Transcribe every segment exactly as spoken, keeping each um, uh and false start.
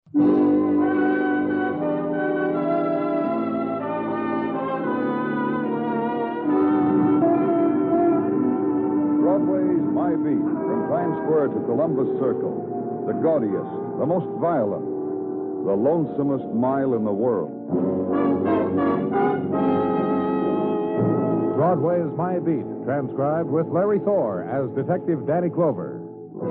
Broadway's My Beat, from Times Square to Columbus Circle, the gaudiest, the most violent, the lonesomest mile in the world. Broadway's My Beat, transcribed with Larry Thor as Detective Danny Clover.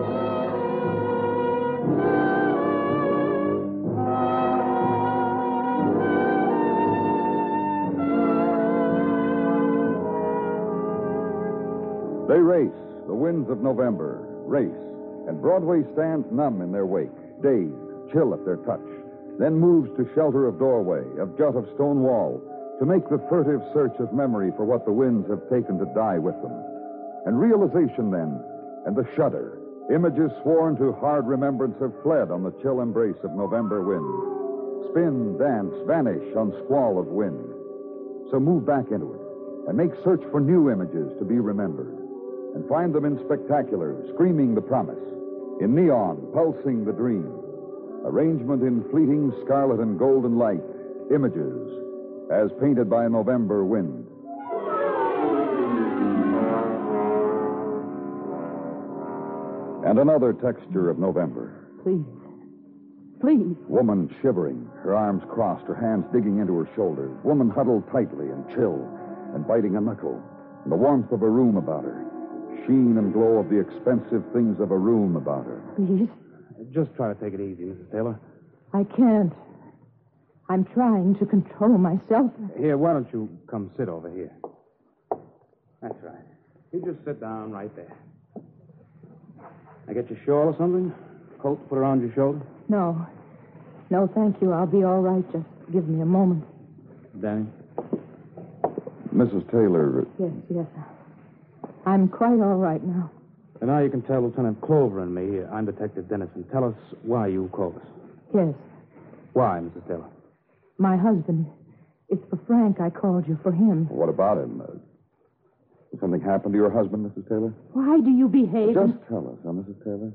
They race, the winds of November, race, and Broadway stands numb in their wake, dazed, chill at their touch, then moves to shelter of doorway, of jut of stone wall, to make the furtive search of memory for what the winds have taken to die with them. And realization then, and the shudder, images sworn to hard remembrance have fled on the chill embrace of November wind. Spin, dance, vanish on squall of wind. So move back into it, and make search for new images to be remembered. And find them in spectacular, screaming the promise, in neon, pulsing the dream. Arrangement in fleeting scarlet and golden light, images as painted by a November wind. And another texture of November. Please. Please. Woman shivering, her arms crossed, her hands digging into her shoulders. Woman huddled tightly and chill and biting a knuckle. And the warmth of a room about her. Sheen and glow of the expensive things of a room about her. Please. Just try to take it easy, Missus Taylor. I can't. I'm trying to control myself. Here, why don't you come sit over here? That's right. You just sit down right there. I get your shawl or something? Coat to put around your shoulder? No. No, thank you. I'll be all right. Just give me a moment. Danny? Missus Taylor. Yes, yes. I'm quite all right now. And now you can tell Lieutenant Clover and me. I'm Detective Dennison. Tell us why you called us. Yes. Why, Missus Taylor? My husband. It's for Frank. I called you for him. What about him? Uh, did something happen to your husband, Missus Taylor? Why do you behave? Just tell us, huh, Missus Taylor?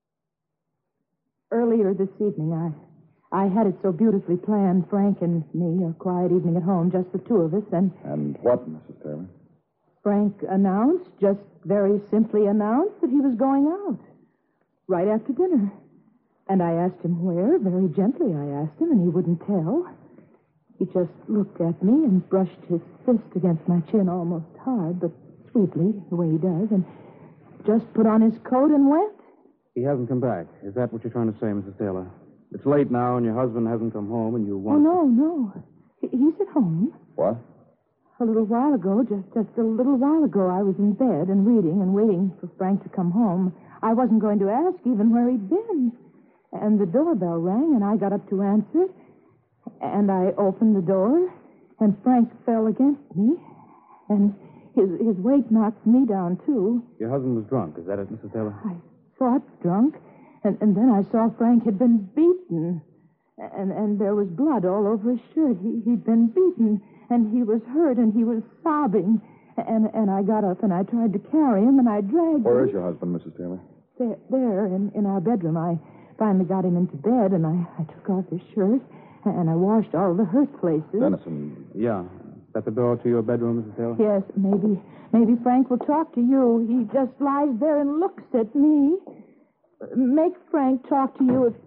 Earlier this evening, I I had it so beautifully planned, Frank and me, a quiet evening at home, just the two of us, and... And what, Missus Taylor? Frank announced, just very simply announced, that he was going out. Right after dinner. And I asked him where, very gently I asked him, and he wouldn't tell. He just looked at me and brushed his fist against my chin almost hard, but sweetly, the way he does, and just put on his coat and went. He hasn't come back. Is that what you're trying to say, Missus Taylor? It's late now, and your husband hasn't come home, and you want... Oh, no, no. He- He's at home. What? A little while ago, just, just a little while ago, I was in bed and reading and waiting for Frank to come home. I wasn't going to ask even where he'd been. And the doorbell rang, and I got up to answer. And I opened the door, and Frank fell against me. And his his weight knocked me down, too. Your husband was drunk. Is that it, Missus Taylor? I thought drunk. And, and then I saw Frank had been beaten. And, and there was blood all over his shirt. He, he'd been beaten, and he was hurt, and he was sobbing. And, and I got up, and I tried to carry him, and I dragged Where him. is your husband, Missus Taylor? There, there in, in our bedroom. I finally got him into bed, and I, I took off his shirt, and I washed all the hurt places. Dennison. Yeah. Is that the door to your bedroom, Missus Taylor? Yes, maybe maybe Frank will talk to you. He just lies there and looks at me. Make Frank talk to you if...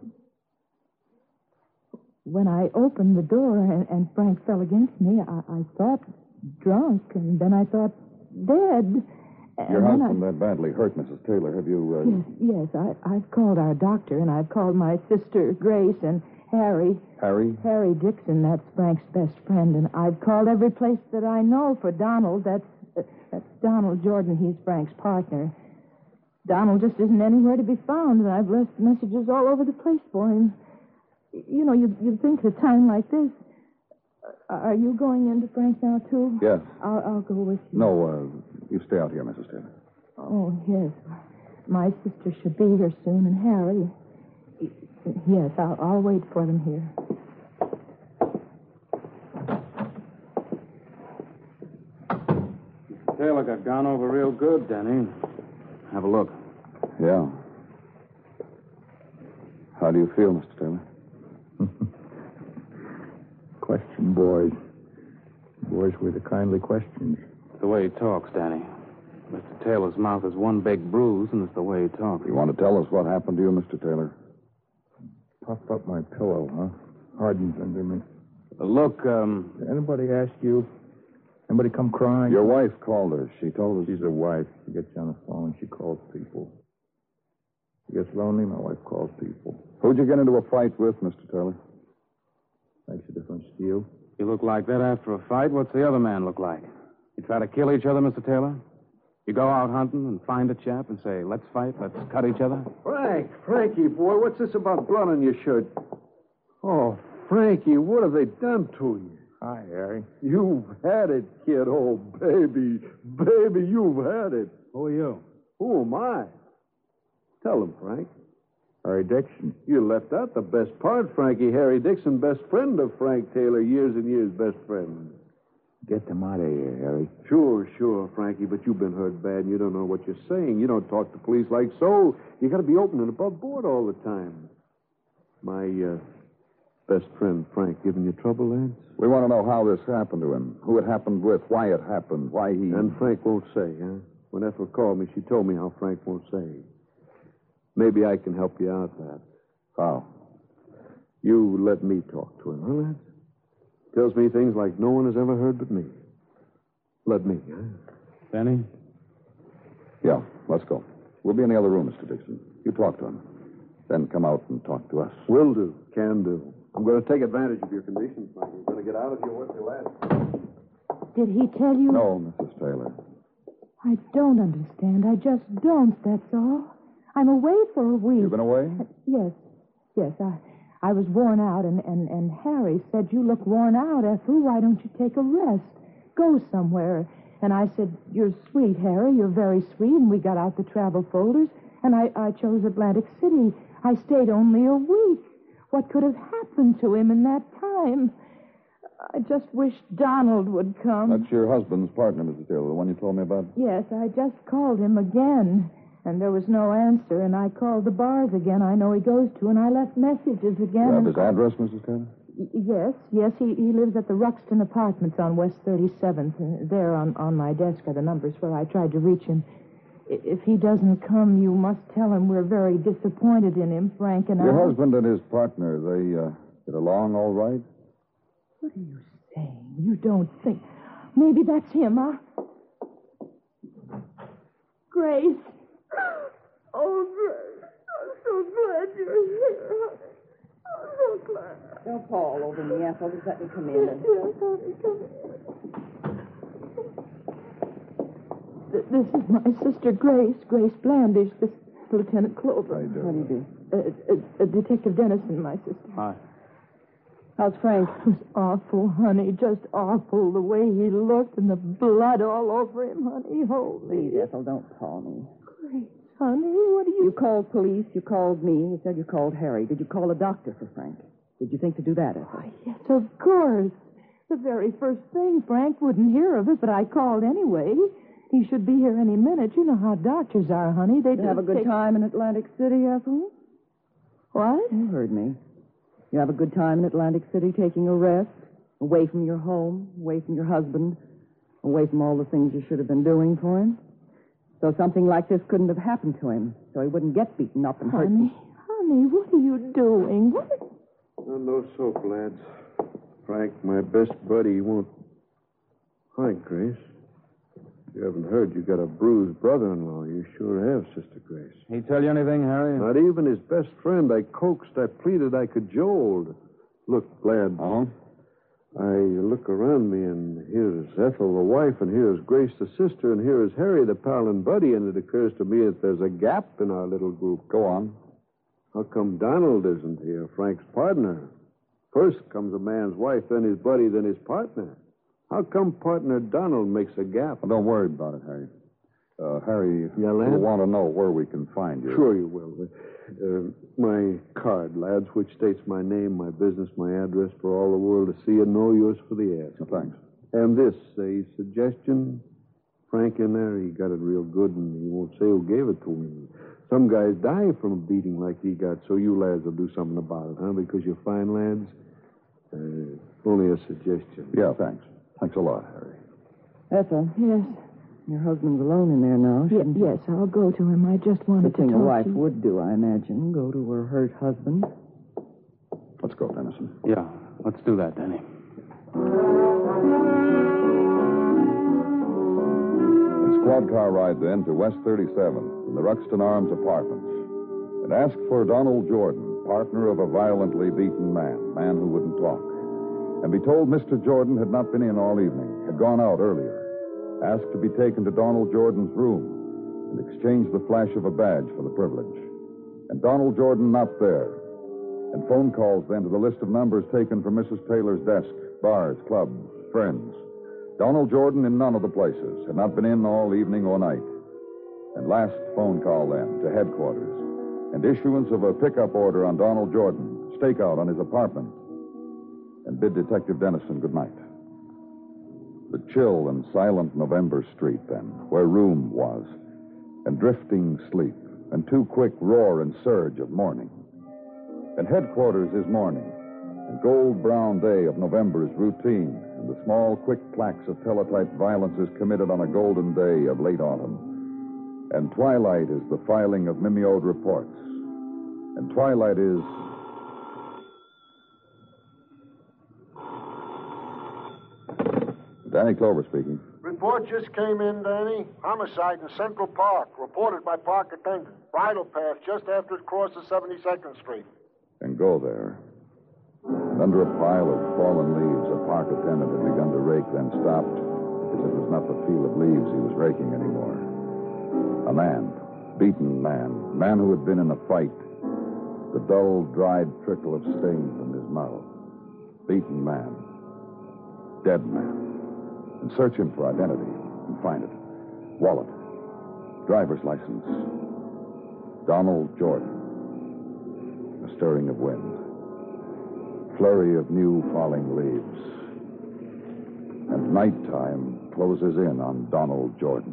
When I opened the door and, and Frank fell against me, I, I thought drunk, and then I thought dead. And Your then husband I... that badly hurt, Missus Taylor. Have you... Uh... Yes, yes. I, I've called our doctor, and I've called my sister, Grace, and Harry. Harry? Harry Dixon, that's Frank's best friend, and I've called every place that I know for Donald. That's uh, that's Donald Jordan. He's Frank's partner. Donald just isn't anywhere to be found, and I've left messages all over the place for him. You know, you'd, you'd think at a time like this. Uh, are you going into Frank now, too? Yes. I'll, I'll go with you. No, uh, you stay out here, Missus Taylor. Oh, yes. My sister should be here soon, and Harry. Yes, I'll, I'll wait for them here. Taylor got gone over real good, Danny. Have a look. Yeah. How do you feel, Mister Taylor? question, boys. Boys with the kindly questions. It's the way he talks, Danny. Mister Taylor's mouth is one big bruise, and it's the way he talks. You want to tell us what happened to you, Mister Taylor? Puff up my pillow, huh? Hardens under me. Uh, look, um... Did anybody ask you? Anybody come crying? Your wife called us. She told us... She's a wife. She gets on the phone. She calls people. She gets lonely, my wife calls people. Who'd you get into a fight with, Mister Taylor? Makes a difference to you. You look like that after a fight. What's the other man look like? You try to kill each other, Mister Taylor? You go out hunting and find a chap and say, let's fight, let's cut each other? Frank, Frankie, boy, what's this about blood on your shirt? Oh, Frankie, what have they done to you? Hi, Harry. You've had it, kid. Oh, baby, baby, you've had it. Who are you? Who am I? Tell him, Frank. Harry Dixon. You left out the best part, Frankie. Harry Dixon, best friend of Frank Taylor, years and years best friend. Get them out of here, Harry. Sure, sure, Frankie, but you've been hurt bad and you don't know what you're saying. You don't talk to police like so. You got to be open and above board all the time. My uh, best friend, Frank, giving you trouble, Lance? We want to know how this happened to him, who it happened with, why it happened, why he... And Frank won't say, huh? When Ethel called me, she told me how Frank won't say. Maybe I can help you out, that. How? You let me talk to him, huh, Lance? Tells me things like no one has ever heard but me. Let me, huh? Danny? Yeah, let's go. We'll be in the other room, Mister Dixon. You talk to him. Then come out and talk to us. Will do. Can do. I'm going to take advantage of your condition, Frank. I'm going to get out of here once you last. Did he tell you? No, Missus Taylor. I don't understand. I just don't, that's all. I'm away for a week. You've been away? Uh, yes. Yes, I I was worn out, and, and, and Harry said, you look worn out, Ethel. Why don't you take a rest? Go somewhere. And I said, you're sweet, Harry. You're very sweet. And we got out the travel folders, and I, I chose Atlantic City. I stayed only a week. What could have happened to him in that time? I just wish Donald would come. That's your husband's partner, Missus Taylor, the one you told me about? Yes, I just called him again, and there was no answer, and I called the bars again I know he goes to, and I left messages again. You have and... his address, Missus Taylor? Y- yes, yes, he, he lives at the Ruxton Apartments on West thirty-seventh. And there on, on my desk are the numbers where I tried to reach him. I- If he doesn't come, you must tell him we're very disappointed in him, Frank and I. Your husband and his partner, they uh, get along all right? What are you saying? You don't think... Maybe that's him, huh? Grace. Oh, Grace. I'm so glad you're here. I'm so glad. Don't fall over me, Ethel. Just let me come in. Yes, yes, honey, come in. Th- This is my sister, Grace. Grace Blandish. This is Lieutenant Clover. I do. How do you do? Uh, uh, uh, Detective Dennison, my sister. Hi. How's Frank? It was awful, honey. Just awful. The way he looked and the blood all over him, honey. Holy. Please, Ethel, don't call me. Grace, honey, what are You you... called police. You called me. You said you called Harry. Did you call a doctor for Frank? Did you think to do that, Ethel? Why, yes, of course. The very first thing. Frank wouldn't hear of it, but I called anyway. He should be here any minute. You know how doctors are, honey. They Did you have a just good take... time in Atlantic City, Ethel? What? You heard me. You have a good time in Atlantic City taking a rest, away from your home, away from your husband, away from all the things you should have been doing for him. So something like this couldn't have happened to him, so he wouldn't get beaten up and hurt. Honey, honey, what are you doing? What? Oh, no soap, lads. Frank, my best buddy, won't... Hi, Grace. You haven't heard you got a bruised brother-in-law. You sure have, Sister Grace. He tell you anything, Harry? Not even his best friend. I coaxed, I pleaded, I cajoled. Look, lad. Uh-huh. I look around me, and here's Ethel, the wife, and here's Grace, the sister, and here's Harry, the pal and buddy, and it occurs to me that there's a gap in our little group. Go on. How come Donald isn't here, Frank's partner? First comes a man's wife, then his buddy, then his partner. How come partner Donald makes a gap? Well, don't worry about it, Harry. Uh, Harry, Yeah, lad? you'll want to know where we can find you. Sure you will. Uh, my card, lads, which states my name, my business, my address for all the world to see and know, yours for the ask. Oh, thanks. And this, a suggestion. Frank in there, he got it real good, and he won't say who gave it to him. Some guys die from a beating like he got, so you lads will do something about it, huh? Because you're fine lads. Uh, only a suggestion. Yeah, thanks. Thanks a lot, Harry. Ethel, Yes. your husband's alone in there now. Ye- shouldn't he? yes, I'll go to him. I just The wanted to thing talk a wife to you. would do, I imagine. Go to her hurt husband. Let's go, Dennison. Yeah, let's do that, Danny. And squad car ride then to West thirty-seventh in the Ruxton Arms apartments and ask for Donald Jordan, partner of a violently beaten man, man who wouldn't talk. And be told Mister Jordan had not been in all evening, had gone out earlier. Ask to be taken to Donald Jordan's room and exchange the flash of a badge for the privilege. And Donald Jordan not there. And phone calls then to the list of numbers taken from Missus Taylor's desk, bars, clubs, friends. Donald Jordan in none of the places, had not been in all evening or night. And last phone call then to headquarters, and issuance of a pickup order on Donald Jordan, stakeout on his apartment, and bid Detective Dennison good night. The chill and silent November street then, where room was, and drifting sleep, and too quick roar and surge of morning. And headquarters is morning, and gold-brown day of November is routine, and the small, quick clacks of teletype violence is committed on a golden day of late autumn. And twilight is the filing of mimeoed reports. And twilight is... Danny Clover speaking. Report just came in, Danny. Homicide in Central Park, reported by park attendant. Bridle path just after it crosses seventy-second Street. And go there. And under a pile of fallen leaves, a park attendant had begun to rake, then stopped, because it was not the pile of leaves he was raking anymore. A man, beaten man, man who had been in a fight. The dull, dried trickle of stain from his mouth. Beaten man. Dead man. And search him for identity and find it. Wallet. Driver's license. Donald Jordan. A stirring of wind. Flurry of new falling leaves. And nighttime closes in on Donald Jordan.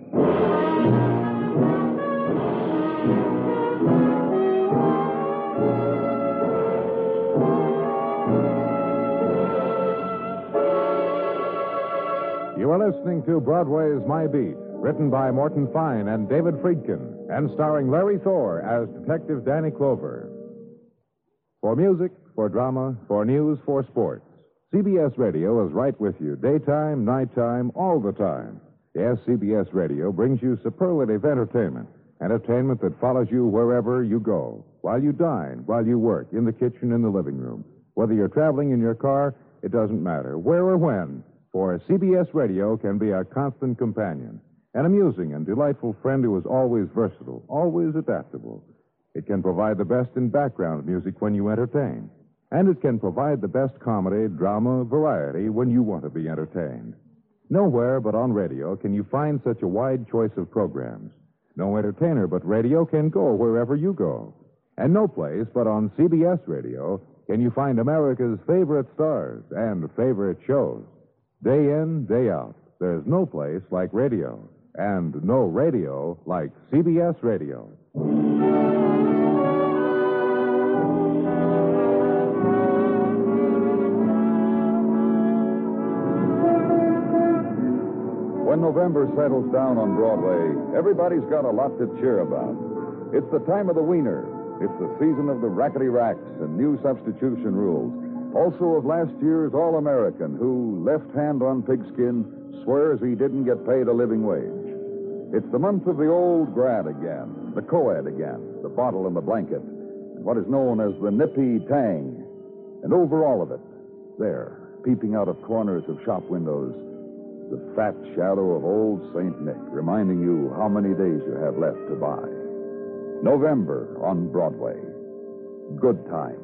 You are listening to Broadway's My Beat, written by Morton Fine and David Friedkin, and starring Larry Thor as Detective Danny Clover. For music, for drama, for news, for sports, C B S Radio is right with you, daytime, nighttime, all the time. Yes, C B S Radio brings you superlative entertainment, entertainment that follows you wherever you go, while you dine, while you work, in the kitchen, in the living room. Whether you're traveling in your car, it doesn't matter, where or when. For C B S Radio can be a constant companion, an amusing and delightful friend who is always versatile, always adaptable. It can provide the best in background music when you entertain, and it can provide the best comedy, drama, variety when you want to be entertained. Nowhere but on radio can you find such a wide choice of programs. No entertainer but radio can go wherever you go. And no place but on C B S Radio can you find America's favorite stars and favorite shows. Day in, day out, there's no place like radio, and no radio like C B S Radio. When November settles down on Broadway, everybody's got a lot to cheer about. It's the time of the wiener. It's the season of the rackety racks and new substitution rules. Also of last year's All-American who, left hand on pigskin, swears he didn't get paid a living wage. It's the month of the old grad again, the co-ed again, the bottle and the blanket, and what is known as the nippy tang. And over all of it, there, peeping out of corners of shop windows, the fat shadow of old Saint Nick, reminding you how many days you have left to buy. November on Broadway. Good time.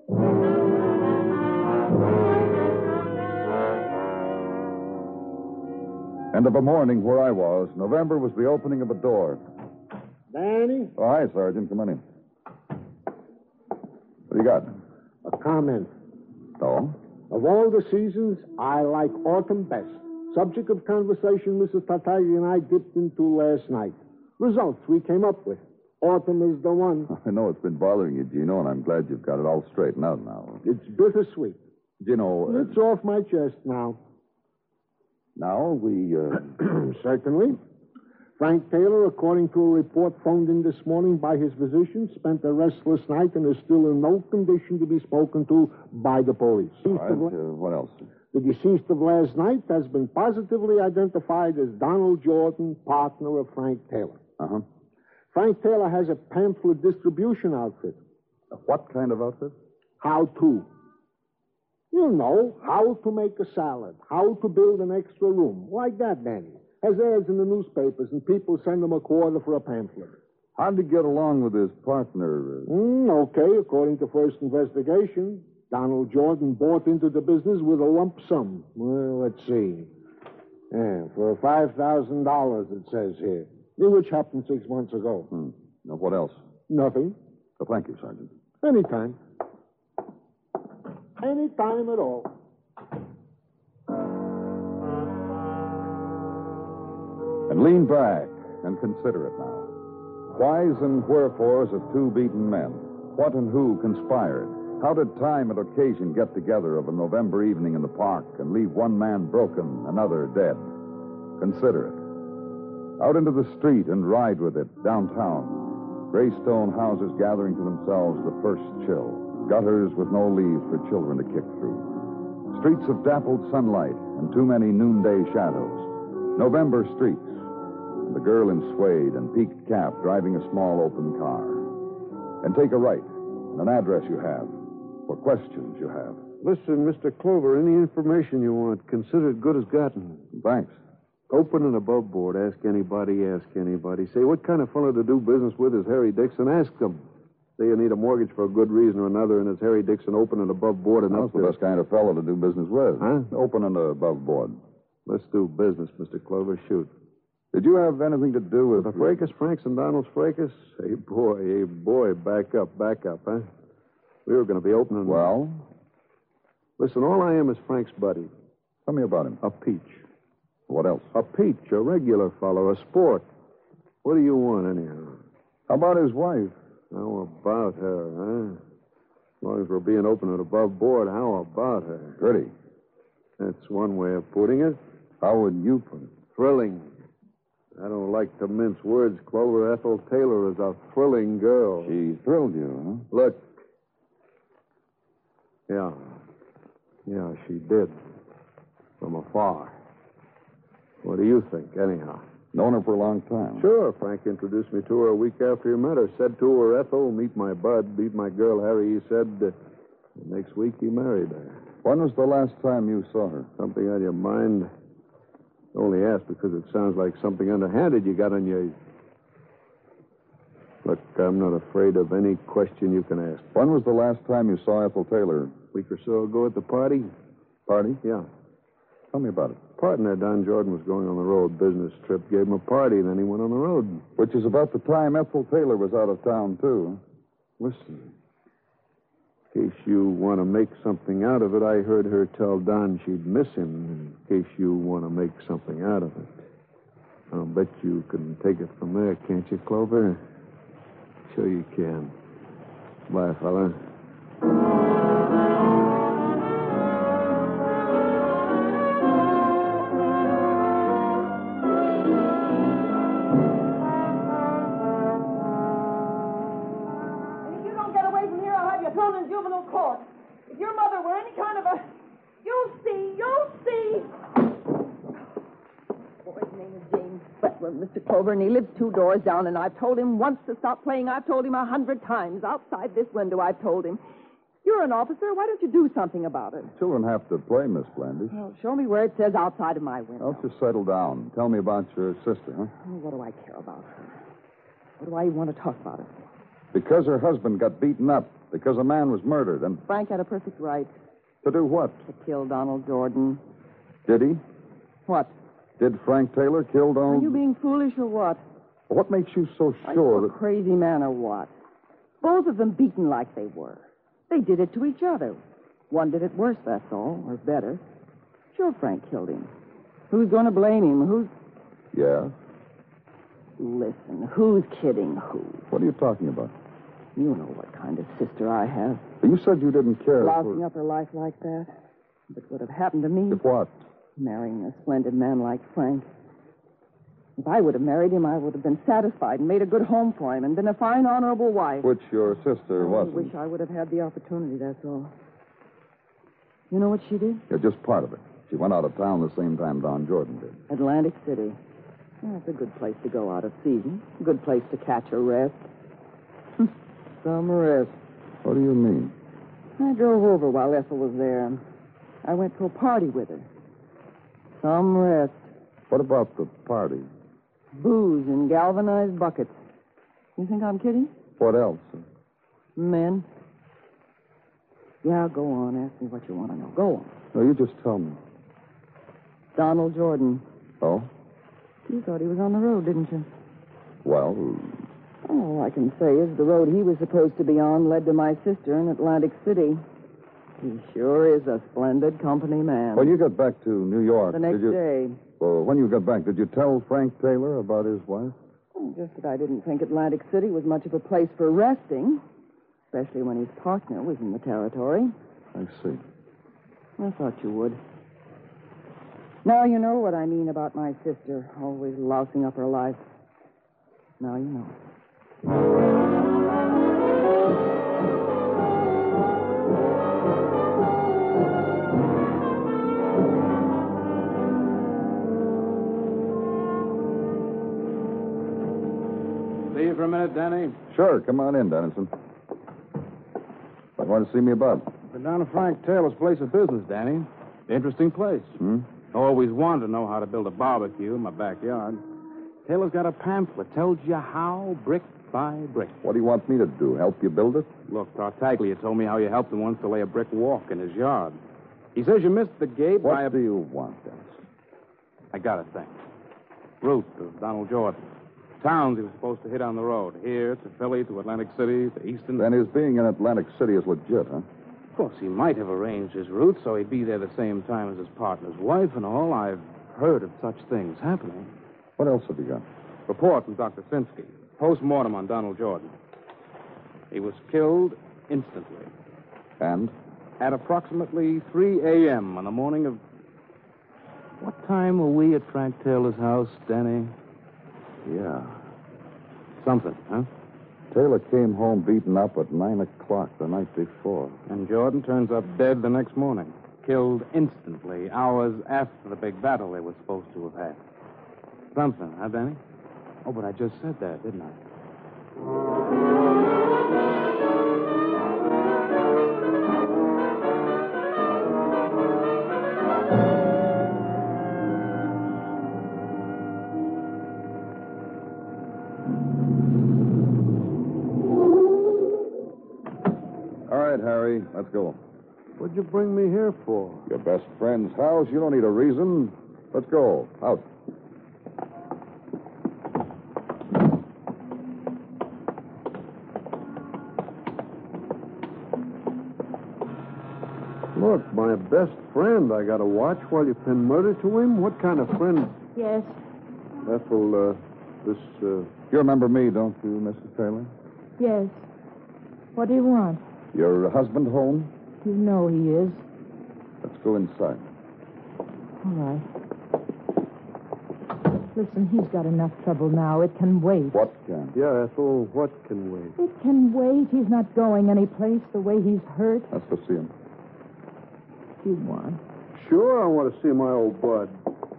And of a morning where I was, November was the opening of a door. Danny, Oh, hi, Sergeant. Come on in. What do you got? a comment. Oh? Of all the seasons, I like autumn best. Subject of conversation Missus Tartaglia and I dipped into last night. Results we came up with. Autumn is the one. I know it's been bothering you, Gino, and I'm glad you've got it all straightened out now. It's bittersweet. You know, uh, It's off my chest now. now we, uh... Certainly. Frank Taylor, according to a report phoned in this morning by his physician, spent a restless night and is still in no condition to be spoken to by the police. All right, uh, what else? The deceased of last night has been positively identified as Donald Jordan, partner of Frank Taylor. Uh-huh. Frank Taylor has a pamphlet distribution outfit. Uh, what kind of outfit? How to. You know, how to make a salad, how to build an extra room. Like that, Danny. Has ads in the newspapers, and people send him a quarter for a pamphlet. How'd he get along with his partner? Uh... Mm, okay, according to first investigation, Donald Jordan bought into the business with a lump sum. Well, let's see. Yeah, for five thousand dollars, it says here. Which happened six months ago. Hmm. Now, what else? Nothing. Well, thank you, Sergeant. Anytime. Anytime at all. And lean back and consider it now. Whys and wherefores of two beaten men. What and who conspired? How did time and occasion get together of a November evening in the park and leave one man broken, another dead? Consider it. Out into the street and ride with it, downtown. Gray stone houses gathering to themselves the first chill. Gutters with no leaves for children to kick through. Streets of dappled sunlight and too many noonday shadows. November streets. The girl in suede and peaked cap driving a small open car. And take a right, and an address you have, for questions you have. Listen, Mister Clover, any information you want, consider it good as gotten. Thanks. Open and above board. Ask anybody, ask anybody. Say, what kind of fellow to do business with is Harry Dixon? Ask them. Say you need a mortgage for a good reason or another, and it's Harry Dixon open and above board and That's up the there. best kind of fellow to do business with. Huh? Open and above board. Let's do business, Mister Clover. Shoot. Did you have anything to do with... The Fracas, Franks and Donald's Fracas? Hey, boy, hey, boy, back up, back up, huh? We were going to be opening... Well? Listen, all I am is Frank's buddy. Tell me about him. A peach. What else? A peach, a regular fellow, a sport. What do you want, anyhow? How about his wife? How about her, huh? As long as we're being open and above board, how about her? Pretty. That's one way of putting it. How would you put it? Thrilling. I don't like to mince words, Clover. Ethel Taylor is a thrilling girl. She thrilled you, huh? Look. Yeah. Yeah, she did. From afar. What do you think, anyhow? Known her for a long time. Sure. Frank introduced me to her a week after you met her. Said to her, Ethel, meet my bud, meet my girl, Harry. He said, uh, next week he married her. When was the last time you saw her? Something on your mind? Only asked because it sounds like something underhanded you got on your... Look, I'm not afraid of any question you can ask. When was the last time you saw Ethel Taylor? A week or so ago at the party? Party? Yeah. Tell me about it. Partner, Don Jordan, was going on the road, business trip. Gave him a party, and then he went on the road. Which is about the time Ethel Taylor was out of town, too. Listen, in case you want to make something out of it, I heard her tell Don she'd miss him. In case you want to make something out of it. I'll bet you can take it from there, can't you, Clover? Sure you can. Bye, fella. If you don't get away from here, I'll have you thrown in juvenile court. If your mother were any kind of a... You'll see, you'll see. Boy's name is James Wetler, Mister Clover, and he lives two doors down, and I've told him once to stop playing. I've told him a hundred times. Outside this window, I've told him. You're an officer. Why don't you do something about it? Children have to play, Miss Blandish. Well, show me where it says outside of my window. Don't just settle down. Tell me about your sister, huh? Oh, what do I care about her? What do I even want to talk about her? Because her husband got beaten up. Because a man was murdered. And Frank had a perfect right to do what? to kill Donald Jordan. Did he? What? Did Frank Taylor kill Are Donald? you being foolish or what? What makes you so Are sure you a that... crazy man or what? Both of them beaten like they were. They did it to each other. One did it worse, that's all, or better. Sure, Frank killed him. Who's going to blame him? Who's... Yeah? Listen, who's kidding who? What are you talking about? You know what kind of sister I have. You said you didn't care Lousing for... up her life like that. If it would have happened to me, If what? marrying a splendid man like Frank. If I would have married him, I would have been satisfied and made a good home for him and been a fine, honorable wife. Which your sister I wasn't. wish I would have had the opportunity, that's all. You know what she did? You're just part of it. She went out of town the same time Don Jordan did. Atlantic City. That's a good place to go out of season. A good place to catch a rest. Some rest. What do you mean? I drove over while Ethel was there. I went to a party with her. Some rest. What about the party? Booze in galvanized buckets. You think I'm kidding? What else? Men. Yeah, go on. Ask me what you want to know. Go on. No, you just tell me. Donald Jordan. Oh? You thought he was on the road, didn't you? Well, All I can say is the road he was supposed to be on led to my sister in Atlantic City. He sure is a splendid company man. when you got back to New York, The next did you... day. Well, when you got back, did you tell Frank Taylor about his wife? Well, just that I didn't think Atlantic City was much of a place for resting, especially when his partner was in the territory. I see. I thought you would. Now you know what I mean about my sister, always lousing up her life. Now you know. See you for a minute, Danny. Sure, come on in, Dennison. What want to see me about? Been down to Frank Taylor's place of business, Danny. Interesting place. Hmm? Always wanted to know how to build a barbecue in my backyard. Taylor's got a pamphlet. Tells you how, brick by brick. What do you want me to do? Help you build it? Look, Tartaglia told me how you helped him once to lay a brick walk in his yard. He says you missed the gate What by a... do you want, Dennison? I got it, thanks. Route of Donald Jordan. Towns he was supposed to hit on the road. Here to Philly, to Atlantic City, to Easton. Then his being in Atlantic City is legit, huh? Of course, he might have arranged his route so he'd be there the same time as his partner's wife and all. I've heard of such things happening. What else have you got? Report from Doctor Sinsky. Post-mortem on Donald Jordan. He was killed instantly And? at approximately three a.m. on the morning of... What time were we at Frank Taylor's house, Danny? Yeah. Something, huh? Taylor came home beaten up at nine o'clock the night before. And Jordan turns up dead the next morning. Killed instantly, hours after the big battle they were supposed to have had. Something, huh, Danny? Oh, but I just said that, didn't I? All right, Harry, let's go. What'd you bring me here for? Your best friend's house. You don't need a reason. Let's go. Out. Look, my best friend. I got to watch while you pin murder to him? What kind of friend? Yes. Ethel, uh, this, uh... You remember me, don't you, Missus Taylor? Yes. What do you want? Your husband home? You know he is. Let's go inside. All right. Listen, he's got enough trouble now. It can wait. What can? Yeah, Ethel, what can wait? It can wait. He's not going anyplace the way he's hurt. Let's go see him. You want? Sure, I want to see my old bud.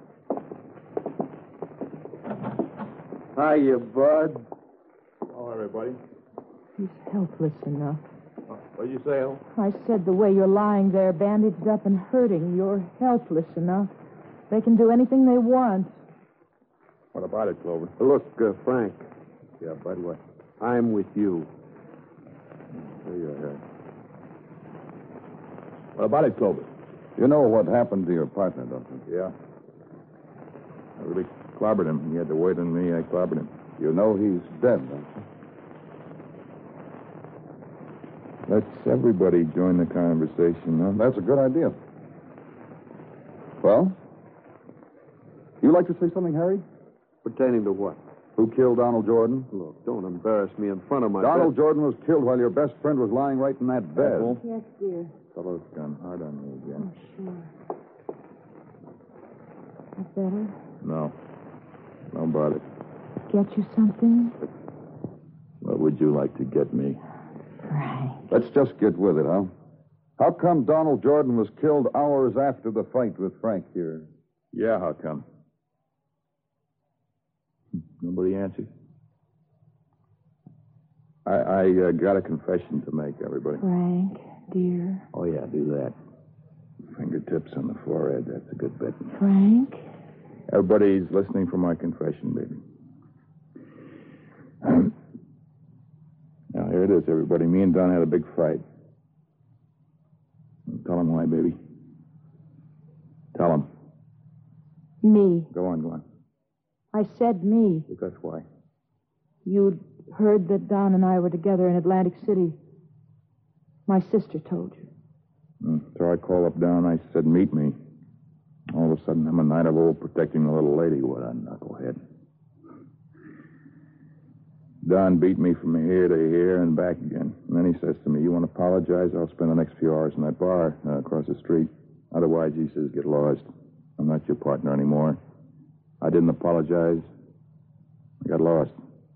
Hiya, bud. Hello, everybody. He's helpless enough. What'd you say, Al? I said the way you're lying there, bandaged up and hurting, you're helpless enough. They can do anything they want. What about it, Clover? Look, uh, Frank, Yeah, Bud, what? I'm with you. There you are. What about it, Clover? You know what happened to your partner, don't you? Yeah. I really clobbered him. He had to wait on me. I clobbered him. You know he's dead, don't you? Let's everybody join the conversation, huh? That's a good idea. Well? You like to say something, Harry? Pertaining to what? Who killed Donald Jordan? Look, don't embarrass me in front of my... Donald best- Jordan was killed while your best friend was lying right in that bed. Ethel? Yes, dear. Fellow's gone hard on me again. Oh, sure. That better? No. No bother. Get you something? What would you like to get me? Frank. Let's just get with it, huh? How come Donald Jordan was killed hours after the fight with Frank here? Yeah, how come? Nobody answered? I, I uh, got a confession to make, everybody. Frank, dear. Oh, yeah, do that. Fingertips on the forehead, that's a good bit. Frank? Everybody's listening for my confession, baby. Now, here it is, everybody. Me and Don had a big fight. Tell him why, baby. Tell him. Me. Go on, go on. I said me. Because why? You'd heard that Don and I were together in Atlantic City. My sister told you. Mm, so I called up Don. I said, meet me. All of a sudden, I'm a knight of old protecting the little lady. What a knucklehead. Don beat me from here to here and back again. And then he says to me, you want to apologize? I'll spend the next few hours in that bar uh, across the street. Otherwise, he says, get lost. I'm not your partner anymore. I didn't apologize. I got lost.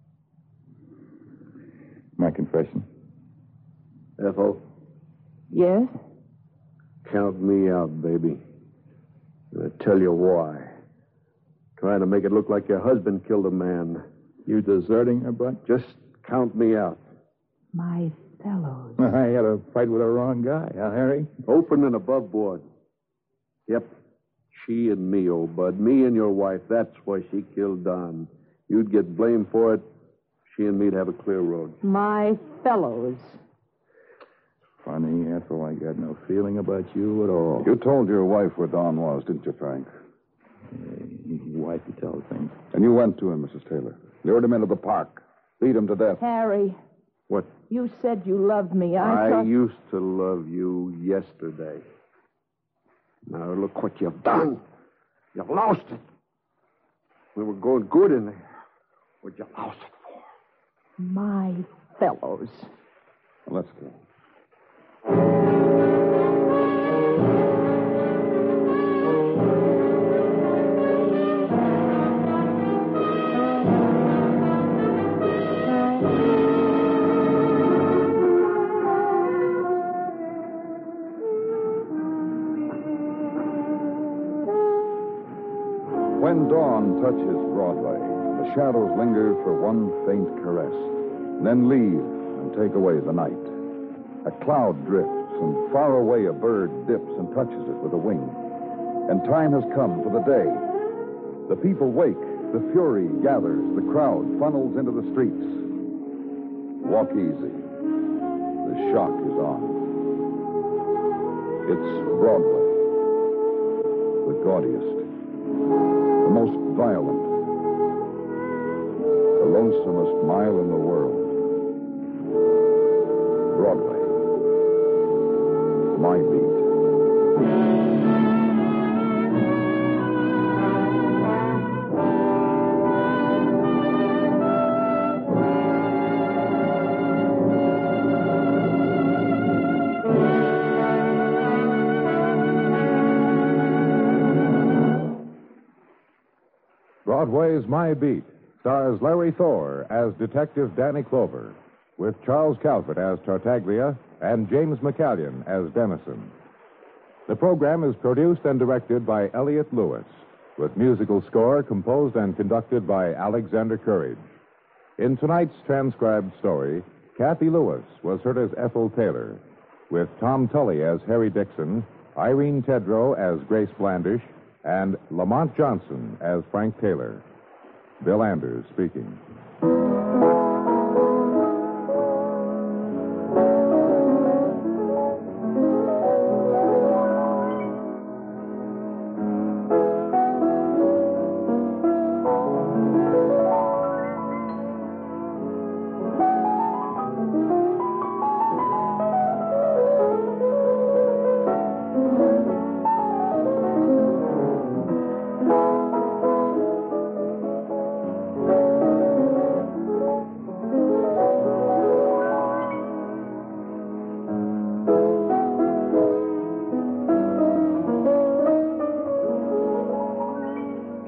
My confession. Ethel, Yes? count me out, baby. I'm going to tell you why. Trying to make it look like your husband killed a man. You deserting her, Bud? Just count me out. My fellows. I had a fight with the wrong guy, huh, Harry? Open and above board. Yep. She and me, old bud. Me and your wife. That's why she killed Don. You'd get blamed for it. She and me'd have a clear road. My fellows. Funny, Ethel, I got no feeling about you at all. You told your wife where Don was, didn't you, Frank? Your wife to tell things. And you went to him, Missus Taylor. Lured him into the park. Beat him to death. Harry. What? You said you loved me. I, I thought... used to love you yesterday. Now look what you've done. You've lost it. We were going good in there. What'd you lost it for? My fellows. Well, let's go. When dawn touches Broadway, the shadows linger for one faint caress, then leave and take away the night. A cloud drifts, and far away a bird dips and touches it with a wing. And time has come for the day. The people wake, the fury gathers, the crowd funnels into the streets. Walk easy. The shock is on. It's Broadway, the gaudiest, the most violent, the lonesomest mile in the world. Broadway. My beat. Broadway's My Beat stars Larry Thor as Detective Danny Clover, with Charles Calvert as Tartaglia and James McCallion as Dennison. The program is produced and directed by Elliott Lewis, with musical score composed and conducted by Alexander Courage. In tonight's transcribed story, Kathy Lewis was heard as Ethel Taylor, with Tom Tully as Harry Dixon, Irene Tedrow as Grace Blandish, and Lamont Johnson as Frank Taylor. Bill Anders speaking.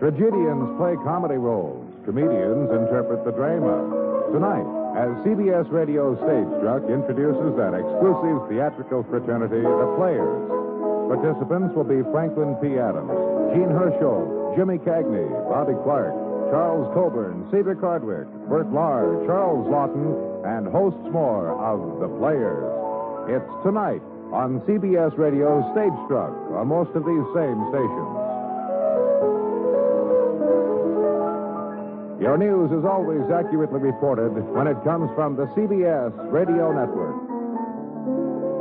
Tragedians play comedy roles. Comedians interpret the drama. Tonight, as C B S Radio Stage Struck introduces that exclusive theatrical fraternity, the Players. Participants will be Franklin P. Adams, Gene Herschel, Jimmy Cagney, Bobby Clark, Charles Coburn, Cedric Hardwick, Bert Lahr, Charles Lawton, and hosts more of the Players. It's tonight on C B S Radio Stage Struck on most of these same stations. Your news is always accurately reported when it comes from the C B S Radio Network.